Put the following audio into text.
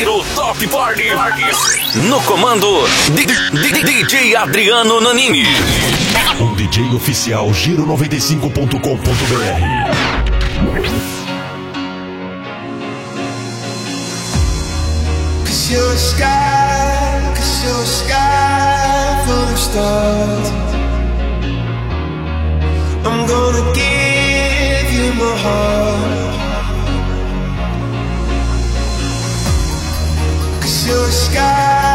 Giro Top Party. No comando, DJ Adriano Nanini. O DJ oficial Giro95.com.br. Cause you're a sky full of stars. I'm gonna give you my heart. Cause you're a sky